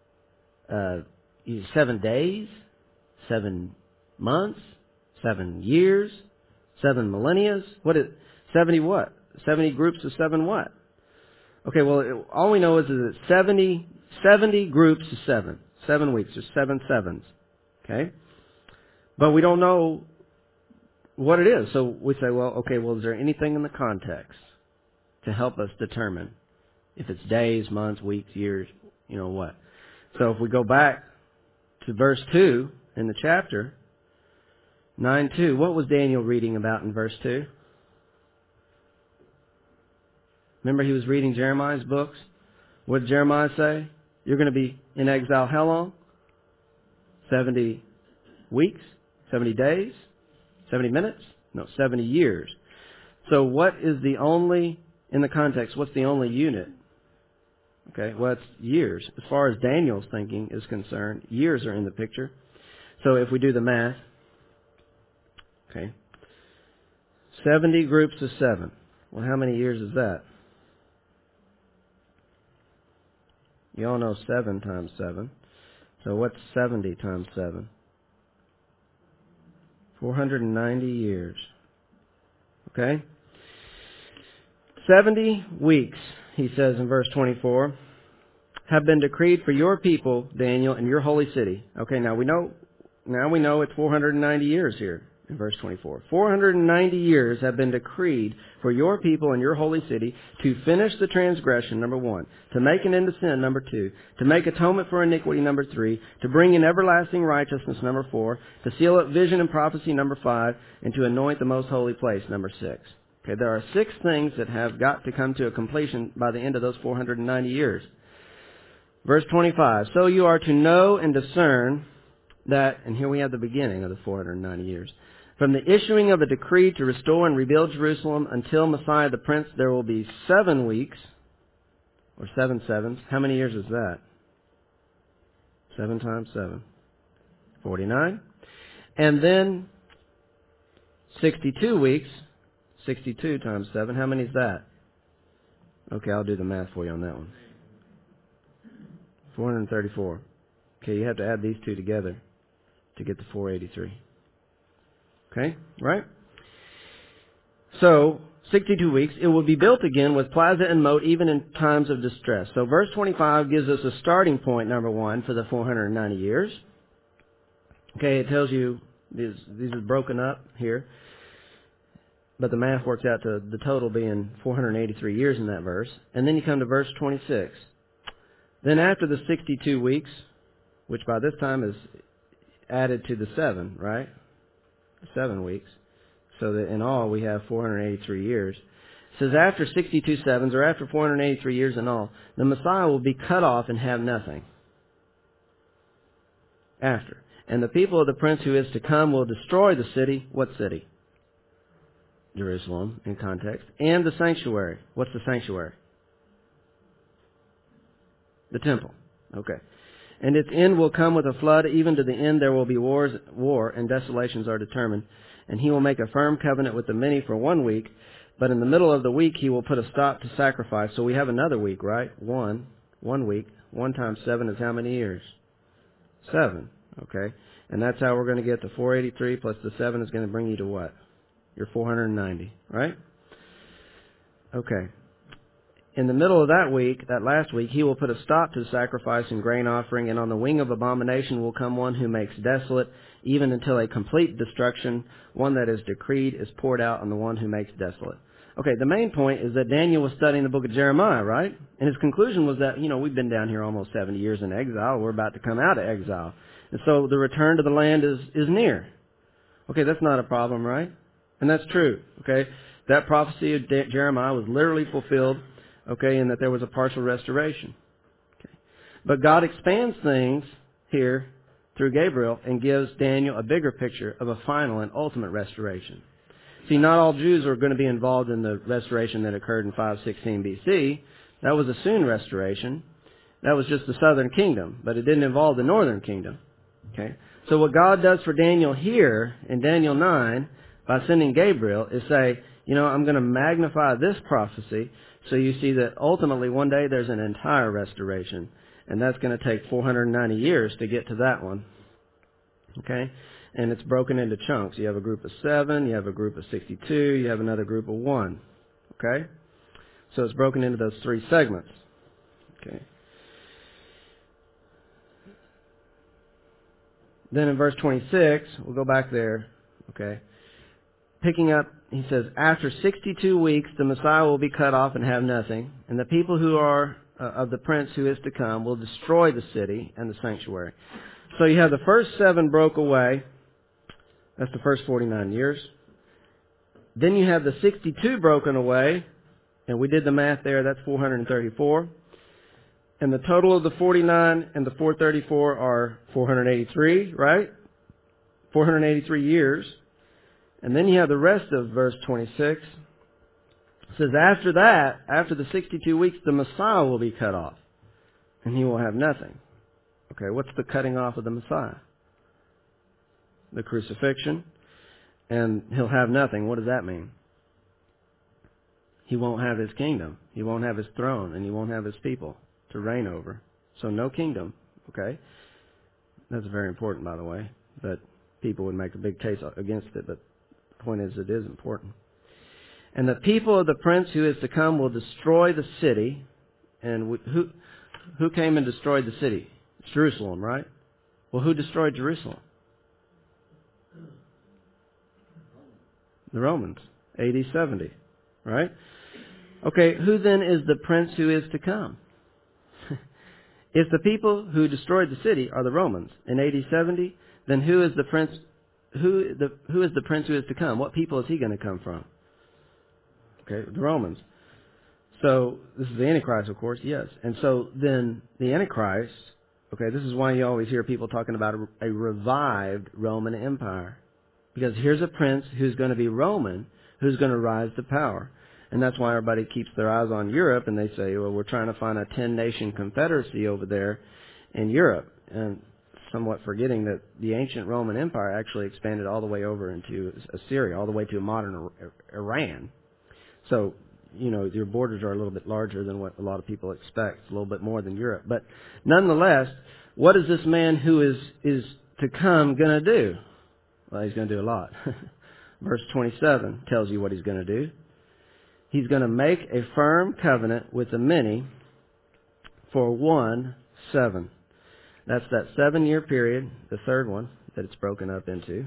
7 days? 7 months? 7 years? 7 millennia? 70 what? 70 groups of 7 what? Okay, well, all we know is that 70 groups of 7. 7 weeks. There's 7 sevens. Okay? But we don't know what it is. So we say, well, okay, well, is there anything in the context to help us determine if it's days, months, weeks, years, what? So if we go back to verse 2 in the chapter, 9:2, what was Daniel reading about in verse 2? Remember he was reading Jeremiah's books? What did Jeremiah say? You're going to be in exile how long? 70 weeks? 70 days? 70 minutes? No, 70 years. So what is in the context, what's the only unit? Okay, well, it's years. As far as Daniel's thinking is concerned, years are in the picture. So if we do the math, okay, 70 groups of 7. Well, how many years is that? You all know 7 times 7. So what's 70 times 7? 490 years. Okay? 70 weeks, he says in verse 24, have been decreed for your people, Daniel, and your holy city. Okay, now we know it's 490 years here in verse 24. 490 years have been decreed for your people and your holy city to finish the transgression, number 1, to make an end to sin, number 2, to make atonement for iniquity, number 3, to bring in everlasting righteousness, number 4, to seal up vision and prophecy, number 5, and to anoint the most holy place, number 6. Okay, there are 6 things that have got to come to a completion by the end of those 490 years. Verse 25, so you are to know and discern that, and here we have the beginning of the 490 years, from the issuing of a decree to restore and rebuild Jerusalem until Messiah the Prince, there will be 7 weeks, or 7 sevens. How many years is that? 7 times 7. 49. And then 62 weeks, 62 times 7. How many is that? Okay, I'll do the math for you on that one. 434. Okay, you have to add these two together to get the 483. Okay, right? So, 62 weeks, it will be built again with plaza and moat even in times of distress. So verse 25 gives us a starting point, number 1, for the 490 years. Okay, it tells you these are broken up here. But the math works out to the total being 483 years in that verse. And then you come to verse 26. Then after the 62 weeks, which by this time is added to the 7, right? 7 weeks. So that in all we have 483 years. It says after 62 sevens, or after 483 years in all, the Messiah will be cut off and have nothing. After. And the people of the prince who is to come will destroy the city. What city? Jerusalem, in context. And the sanctuary. What's the sanctuary? The temple. Okay. And its end will come with a flood. Even to the end there will be war, and desolations are determined. And he will make a firm covenant with the many for 1 week. But in the middle of the week he will put a stop to sacrifice. So we have another week, right? 1 week. 1 times 7 is how many years? 7. Okay. And that's how we're going to get the 483 plus the 7 is going to bring you to what? Your 490, right? Okay. In the middle of that week, that last week, he will put a stop to the sacrifice and grain offering, and on the wing of abomination will come one who makes desolate, even until a complete destruction, one that is decreed, is poured out on the one who makes desolate. Okay, the main point is that Daniel was studying the book of Jeremiah, right? And his conclusion was that, we've been down here almost 70 years in exile. We're about to come out of exile. And so the return to the land is near. Okay, that's not a problem, right? And that's true, okay? That prophecy of Jeremiah was literally fulfilled, okay, and that there was a partial restoration. Okay. But God expands things here through Gabriel and gives Daniel a bigger picture of a final and ultimate restoration. See, not all Jews are going to be involved in the restoration that occurred in 516 BC. That was a soon restoration. That was just the southern kingdom, but it didn't involve the northern kingdom. Okay? So what God does for Daniel here in Daniel 9 by sending Gabriel is say, I'm going to magnify this prophecy so you see that ultimately one day there's an entire restoration. And that's going to take 490 years to get to that one. Okay? And it's broken into chunks. You have a group of 7, you have a group of 62, you have another group of 1. Okay? So it's broken into those 3 segments. Okay? Then in verse 26, we'll go back there. Okay? Picking up, he says, after 62 weeks the Messiah will be cut off and have nothing, and the people who are of the prince who is to come will destroy the city and the sanctuary. So you have the first 7 broke away. That's the first 49 years. Then you have the 62 broken away, and we did the math there, that's 434. And the total of the 49 and the 434 are 483, right? 483 years. And then you have the rest of verse 26. It says, after that, after the 62 weeks, the Messiah will be cut off, and he will have nothing. Okay, what's the cutting off of the Messiah? The crucifixion, and he'll have nothing. What does that mean? He won't have his kingdom. He won't have his throne, and he won't have his people to reign over. So no kingdom, okay? That's very important, by the way, but people would make a big case against it, but the point is it is important. And the people of the prince who is to come will destroy the city. And who came and destroyed the city? It's Jerusalem, right? Well, who destroyed Jerusalem? The Romans, AD 70, right? Okay, who then is the prince who is to come? If the people who destroyed the city are the Romans in AD 70, then who is the prince? Who is the prince who is to come? What people is he going to come from? Okay, the Romans. So this is the Antichrist, of course, yes. And so then the Antichrist. Okay, this is why you always hear people talking about a revived Roman Empire, because here's a prince who's going to be Roman, who's going to rise to power. And that's why everybody keeps their eyes on Europe, and they say, well, we're trying to find a 10-nation confederacy over there in Europe. And somewhat forgetting that the ancient Roman Empire actually expanded all the way over into Assyria, all the way to modern Iran. So, your borders are a little bit larger than what a lot of people expect, a little bit more than Europe. But nonetheless, what is this man who is to come going to do? Well, he's going to do a lot. Verse 27 tells you what he's going to do. He's going to make a firm covenant with the many for 1/7. That's that 7-year period, the third one that it's broken up into.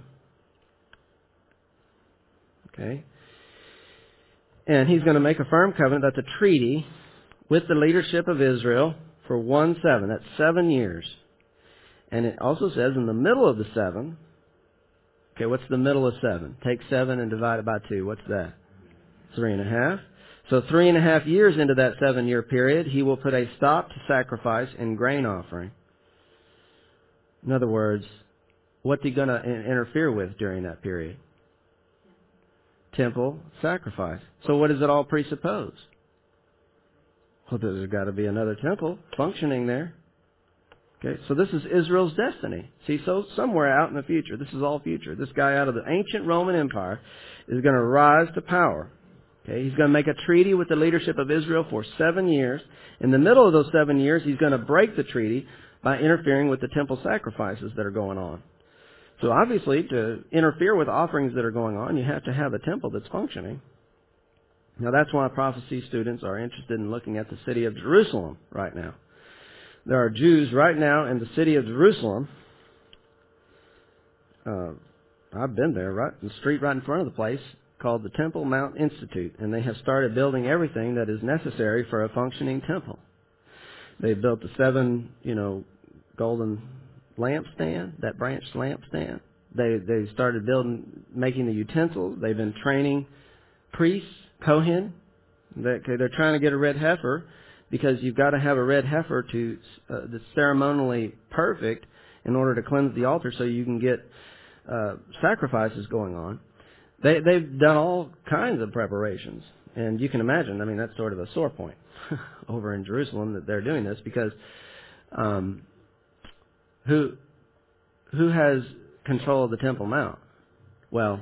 Okay. And he's going to make a firm covenant, that's a treaty, with the leadership of Israel for 1/7. That's 7 years. And it also says in the middle of the 7, okay, what's the middle of 7? Take 7 and divide it by 2. What's that? 3.5. So 3.5 years into that 7-year period, he will put a stop to sacrifice and grain offering. In other words, what's he going to interfere with during that period? Temple sacrifice. So what does it all presuppose? Well, there's got to be another temple functioning there. Okay, so this is Israel's destiny. See, so somewhere out in the future, this is all future. This guy out of the ancient Roman Empire is going to rise to power. Okay, he's going to make a treaty with the leadership of Israel for 7 years. In the middle of those 7 years, he's going to break the treaty by interfering with the temple sacrifices that are going on. So obviously, to interfere with offerings that are going on, you have to have a temple that's functioning. Now that's why prophecy students are interested in looking at the city of Jerusalem right now. There are Jews right now in the city of Jerusalem. I've been there, right in the street right in front of the place, called the Temple Mount Institute, and they have started building everything that is necessary for a functioning temple. They built the 7, golden lampstand, that branched lampstand. They started making the utensils. They've been training priests, Kohen. They're trying to get a red heifer, because you've got to have a red heifer that's ceremonially perfect in order to cleanse the altar so you can get sacrifices going on. They've done all kinds of preparations. And you can imagine, I mean, that's sort of a sore point over in Jerusalem that they're doing this because who has control of the Temple Mount? Well,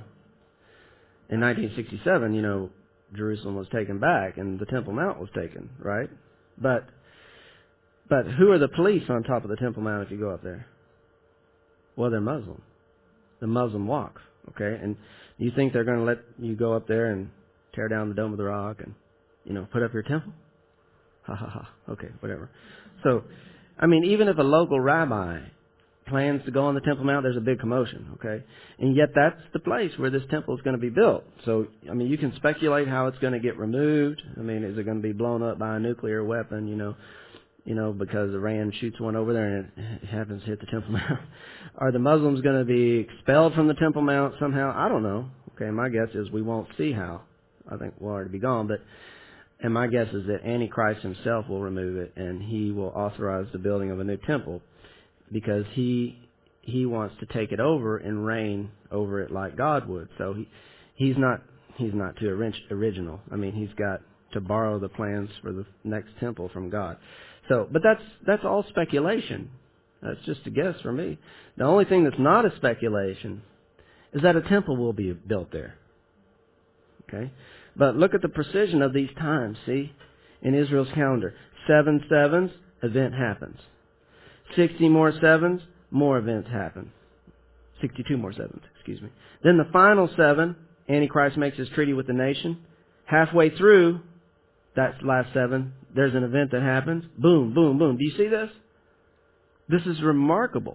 in 1967, Jerusalem was taken back and the Temple Mount was taken, right? But who are the police on top of the Temple Mount if you go up there? Well, they're Muslim. The Muslim Waqf, okay? And you think they're going to let you go up there and tear down the Dome of the Rock and, put up your temple? Ha ha ha. Okay, whatever. So, I mean, even if a local rabbi plans to go on the Temple Mount, there's a big commotion, okay? And yet that's the place where this temple is going to be built. So, I mean, you can speculate how it's going to get removed. I mean, is it going to be blown up by a nuclear weapon, because Iran shoots one over there and it happens to hit the Temple Mount? Are the Muslims going to be expelled from the Temple Mount somehow? I don't know. Okay, my guess is we won't see how. I think we'll already be gone. And my guess is that Antichrist himself will remove it and he will authorize the building of a new temple because he wants to take it over and reign over it like God would. So he's not too original. I mean, he's got to borrow the plans for the next temple from God. So, but that's all speculation. That's just a guess for me. The only thing that's not a speculation is that a temple will be built there. Okay? But look at the precision of these times, see? In Israel's calendar. 7 sevens, event happens. 60 more sevens, more events happen. 62 more sevens, excuse me. Then the final 7, Antichrist makes his treaty with the nation. Halfway through that last 7, there's an event that happens. Boom, boom, boom. Do you see this? This is remarkable.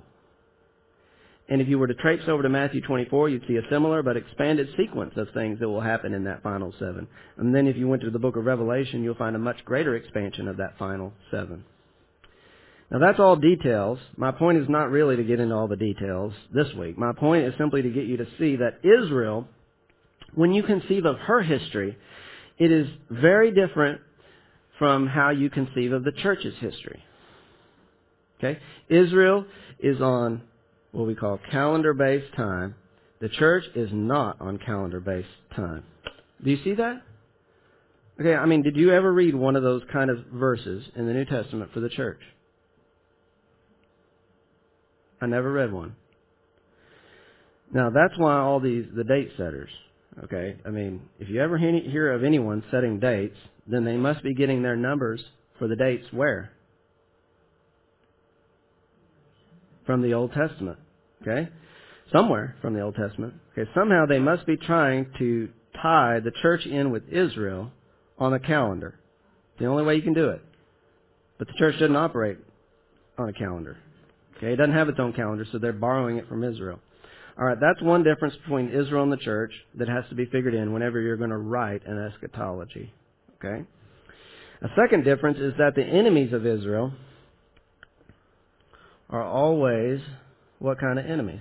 And if you were to traipse over to Matthew 24, you'd see a similar but expanded sequence of things that will happen in that final 7. And then if you went to the book of Revelation, you'll find a much greater expansion of that final 7. Now that's all details. My point is not really to get into all the details this week. My point is simply to get you to see that Israel, when you conceive of her history, it is very different from how you conceive of the church's history. Okay? Israel is on what we call calendar-based time. The church is not on calendar-based time. Do you see that? Okay, I mean, did you ever read one of those kind of verses in the New Testament for the church? I never read one. Now, that's why all the date setters, okay? I mean, if you ever hear of anyone setting dates, then they must be getting their numbers for the dates where? From the Old Testament, okay? Somewhere from the Old Testament. Okay, somehow they must be trying to tie the church in with Israel on a calendar. It's the only way you can do it. But the church doesn't operate on a calendar. Okay, it doesn't have its own calendar, so they're borrowing it from Israel. All right, that's one difference between Israel and the church that has to be figured in whenever you're going to write an eschatology. Okay? A second difference is that the enemies of Israel are always what kind of enemies?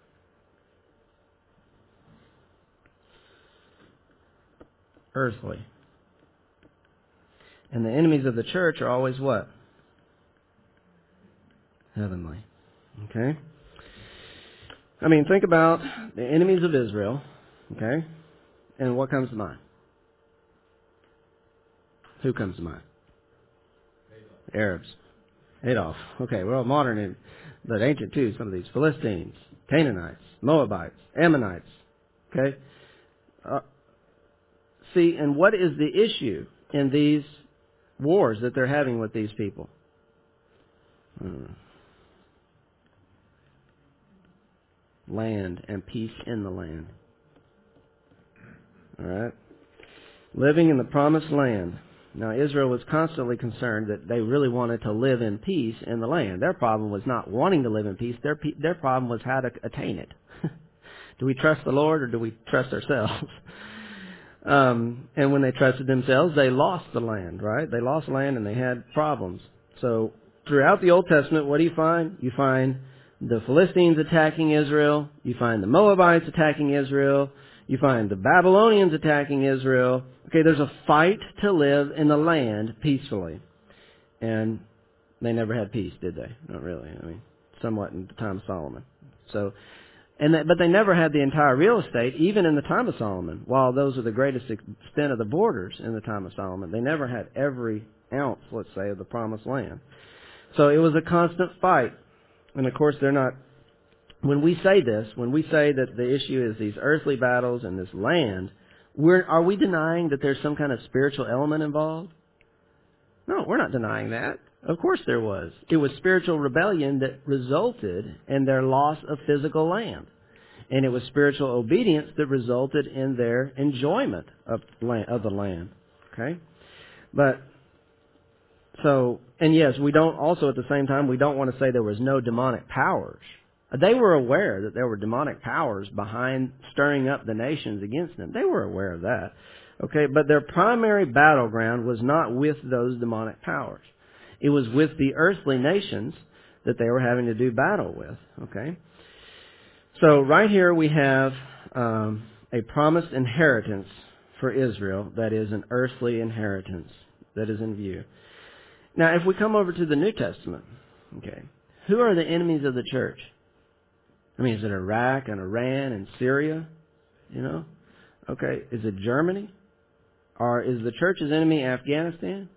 Earthly. And the enemies of the church are always what? Heavenly. Okay? I mean, think about the enemies of Israel, okay? And what comes to mind? Who comes to mind? Arabs. Adolf. Okay, we're all modern, but ancient too, some of these. Philistines, Canaanites, Moabites, Ammonites. Okay? See, and what is the issue in these wars that they're having with these people? Land and peace in the land. All right? Living in the promised land. Now, Israel was constantly concerned that they really wanted to live in peace in the land. Their problem was not wanting to live in peace. Their problem was how to attain it. Do we trust the Lord or do we trust ourselves? And when they trusted themselves, they lost the land, right? They lost land and they had problems. So throughout the Old Testament, what do you find? You find the Philistines attacking Israel. You find the Moabites attacking Israel. You find the Babylonians attacking Israel. Okay, there's a fight to live in the land peacefully. And they never had peace, did they? Not really. I mean, somewhat in the time of Solomon. So, but they never had the entire real estate, even in the time of Solomon. While those are the greatest extent of the borders in the time of Solomon, they never had every ounce, let's say, of the promised land. So it was a constant fight. And of course, they're not. When we say this, when we say that the issue is these earthly battles and this land, are we denying that there's some kind of spiritual element involved? No, we're not denying that. Of course there was. It was spiritual rebellion that resulted in their loss of physical land. And it was spiritual obedience that resulted in their enjoyment of the land. Okay? And yes, we don't also at the same time, we don't want to say there was no demonic powers. They were aware that there were demonic powers behind stirring up the nations against them. They were aware of that. Okay, but their primary battleground was not with those demonic powers. It was with the earthly nations that they were having to do battle with. Okay, so right here we have a promised inheritance for Israel that is an earthly inheritance that is in view. Now, if we come over to the New Testament, okay, who are the enemies of the church? I mean, is it Iraq and Iran and Syria? You know? Okay, is it Germany? Or is the church's enemy Afghanistan?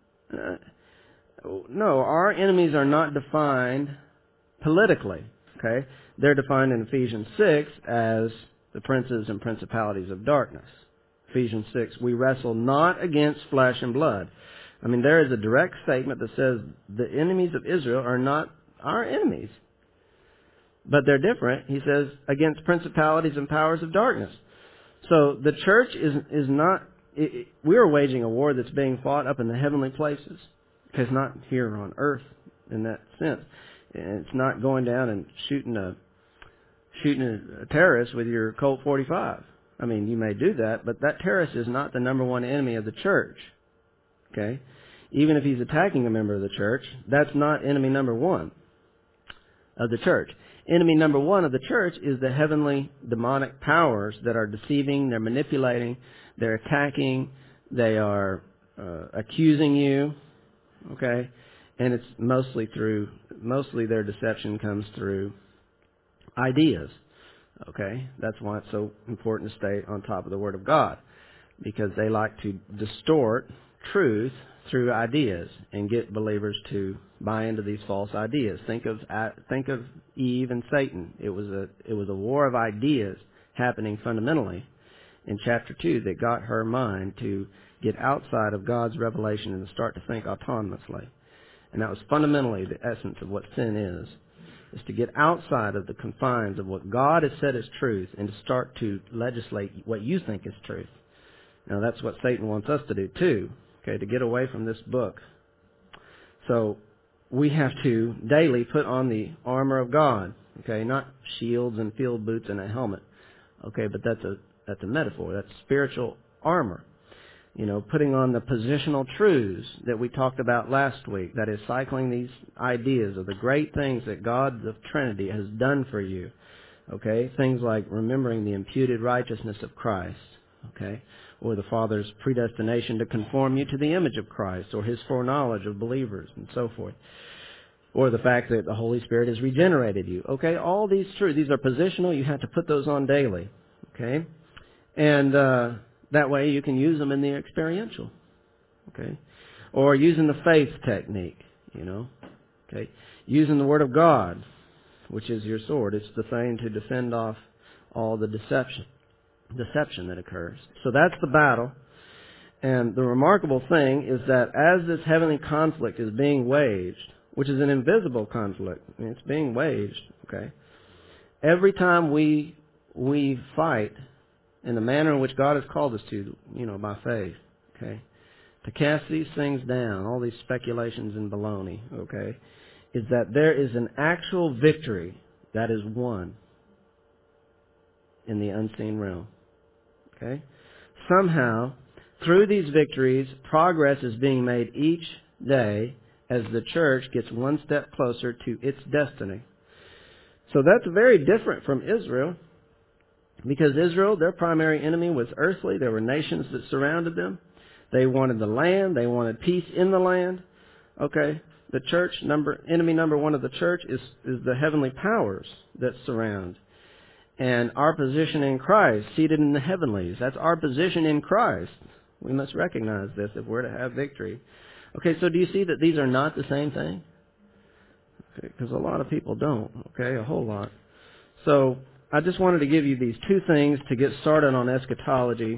No, our enemies are not defined politically. Okay, they're defined in Ephesians 6 as the princes and principalities of darkness. Ephesians 6, we wrestle not against flesh and blood. I mean, there is a direct statement that says the enemies of Israel are not our enemies. But they're different. He says, against principalities and powers of darkness. So the church is not, we are waging a war that's being fought up in the heavenly places. It's not here on earth in that sense. It's not going down and shooting a terrorist with your Colt 45. I mean, you may do that, but that terrorist is not the number one enemy of the church. Okay? Even if he's attacking a member of the church, that's not enemy number one of the church. Enemy number one of the church is the heavenly demonic powers that are deceiving, they're manipulating, they're attacking, they are accusing you, okay? And it's mostly their deception comes through ideas, okay? That's why it's so important to stay on top of the Word of God, because they like to distort truth through ideas and get believers to buy into these false ideas. Think of Eve and Satan. It was a war of ideas happening fundamentally in chapter 2 that got her mind to get outside of God's revelation and to start to think autonomously. And that was fundamentally the essence of what sin is to get outside of the confines of what God has said is truth and to start to legislate what you think is truth. Now that's what Satan wants us to do too. Okay, to get away from this book. So we have to daily put on the armor of God. Okay, not shields and field boots and a helmet. Okay, but that's a metaphor. That's spiritual armor. You know, putting on the positional truths that we talked about last week. That is cycling these ideas of the great things that God, the Trinity, has done for you. Okay, things like remembering the imputed righteousness of Christ. Okay, or the Father's predestination to conform you to the image of Christ, or His foreknowledge of believers, and so forth. Or the fact that the Holy Spirit has regenerated you. Okay, all these truths, these are positional. You have to put those on daily. Okay, and that way you can use them in the experiential. Okay, or using the faith technique. You know, okay, using the Word of God, which is your sword. It's the thing to defend off all the deception that occurs. So that's the battle. And the remarkable thing is that as this heavenly conflict is being waged, which is an invisible conflict, I mean, it's being waged, okay? Every time we fight in the manner in which God has called us to, you know, by faith, okay, to cast these things down, all these speculations and baloney, okay, is that there is an actual victory that is won in the unseen realm. Okay? Somehow, through these victories, progress is being made each day as the church gets one step closer to its destiny. So that's very different from Israel, because Israel, their primary enemy was earthly. There were nations that surrounded them. They wanted the land. They wanted peace in the land. Okay? the church enemy number one of the church is the heavenly powers that surround. And our position in Christ, seated in the heavenlies, that's our position in Christ. We must recognize this if we're to have victory. Okay, so do you see that these are not the same thing? Okay, because a lot of people don't, okay, a whole lot. So I just wanted to give you these two things to get started on eschatology,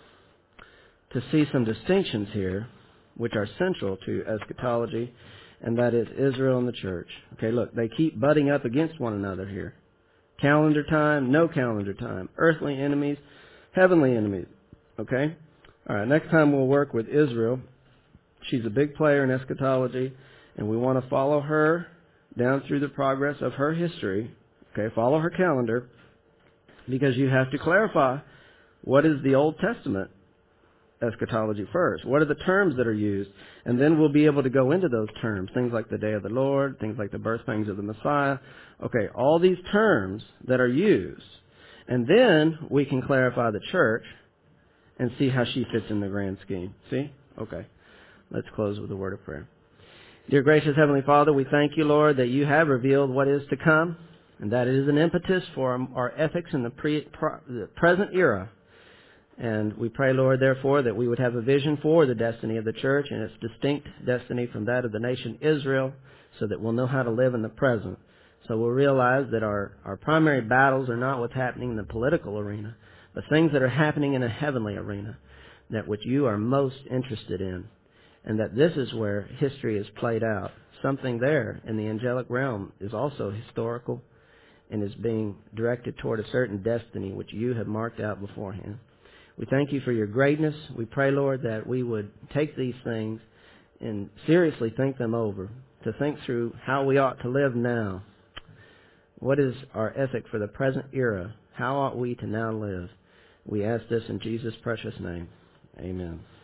to see some distinctions here, which are central to eschatology, and that is Israel and the church. Okay, look, they keep butting up against one another here. Calendar time, no calendar time. Earthly enemies, heavenly enemies. Okay? All right, next time we'll work with Israel. She's a big player in eschatology, and we want to follow her down through the progress of her history. Okay, follow her calendar, because you have to clarify what is the Old Testament eschatology first. What are the terms that are used? And then we'll be able to go into those terms. Things like the day of the Lord, things like the birth pangs of the Messiah. Okay, all these terms that are used. And then we can clarify the church and see how she fits in the grand scheme. See? Okay. Let's close with a word of prayer. Dear gracious Heavenly Father, we thank you, Lord, that you have revealed what is to come, and that it is an impetus for our ethics in the present era. And we pray, Lord, therefore, that we would have a vision for the destiny of the church and its distinct destiny from that of the nation Israel, so that we'll know how to live in the present. So we'll realize that our primary battles are not what's happening in the political arena, but things that are happening in a heavenly arena, that which you are most interested in. And that this is where history is played out. Something there in the angelic realm is also historical and is being directed toward a certain destiny which you have marked out beforehand. We thank you for your greatness. We pray, Lord, that we would take these things and seriously think them over, to think through how we ought to live now. What is our ethic for the present era? How ought we to now live? We ask this in Jesus' precious name. Amen.